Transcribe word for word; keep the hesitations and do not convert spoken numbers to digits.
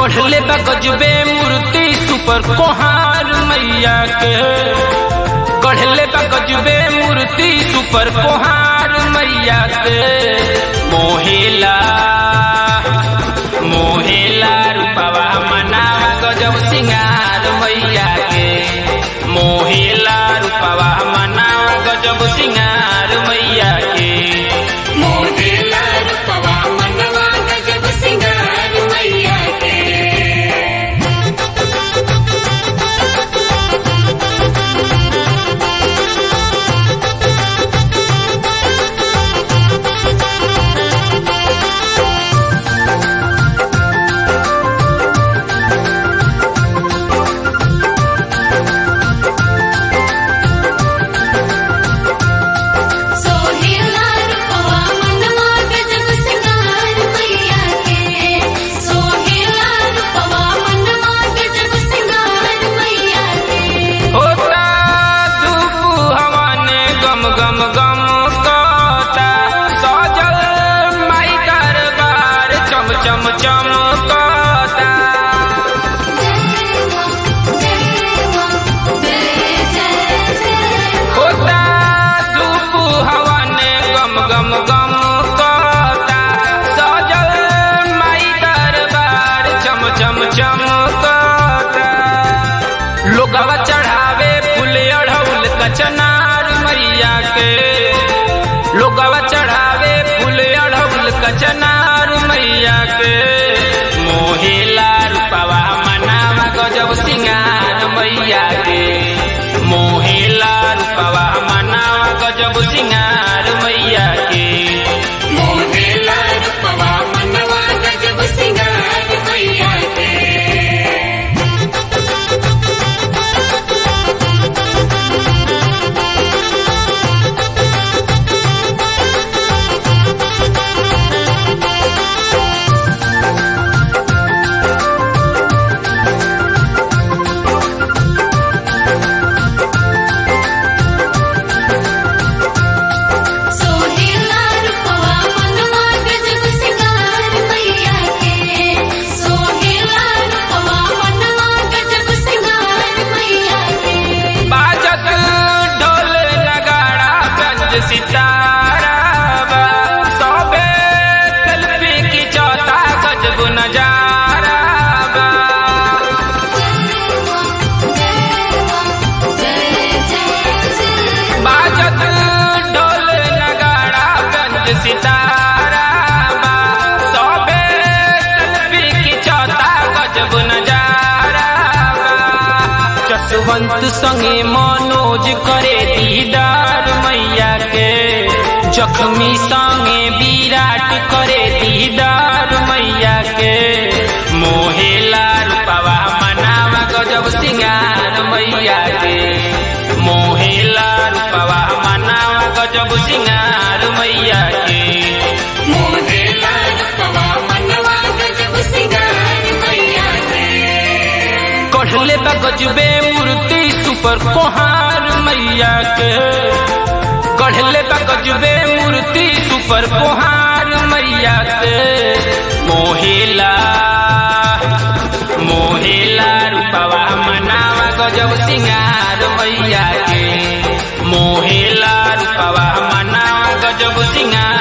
गढ़ले बा गजबे मूर्ति सुपर कोहार मैया के, गढ़ले बा गजबे मूर्ति सुपर कोहार मैया के। मोहेला मोहेला रूपवा मनावा गजब सिंगार मैया के, मोहेला रूपवा मनावा गजब सिंगार मैया के। मोहेला रूपवा मनवा गजब सिंगार मैया के। सोहेला रूपवा मनवा गजब सिंगार मैया के, सोहेला रूपवा मनवा गजब सिंगार मैया के। होता धूप हवा ने गम गम गम कहता, सजल माई दरबार चम चम चमकता। जय मां जय मां जय जय जय। होता धूप हवा ने गम गम गम कहता, सजल माई दरबार चम चम चमकता। लोगवा चढ़ावे फूल अढ़ौल कचनार मैया के, लोगवा चढ़ावे फूल अढ़ौल कचनार मैया के। मोहेला रूपवा मनावा गजब सिंगार मैया के, मोहेला रूपवा मनावा गजब सिंगार मैया के। मोहेला रूपवा मनवा गजब सिंगार मैया के। सोहेला रूपवा मनवा गजब सिंगार मैया के, सोहेला रूपवा मनवा गजब सिंगार मैया के। बाजत ढोल नगाड़ा गंज सितारा बा, सबे सेल्फी की चौथा गजब नजारा बा। जय मां जय मां जय जय जय। बाजत ढोल नगाड़ा गंज सितारा बा, सबे सेल्फी की चौथा गजब नजारा बा। जसवंत संगे मनोज करे दीदार मैया के, जख्मी संगे विराट करे दीदार मैया के। मोहेला रूपवा मनावा गजब सिंगार मैया के, मोहेला रूपवा मनावा गजब सिंगार मैया के। मोहेला रूपवा मनवा गजब सिंगार मैया के। गढ़ले बा गजबे मूर्ति सुपर कोहार मैया के, गढ़ले बा गजबे मूर्ति सुपर कोहार मैया के। मोहेला मोहेला रूपवा मनावा गजब सिंगार मैया के, मोहेला रूपवा मनावा गजब सिंगार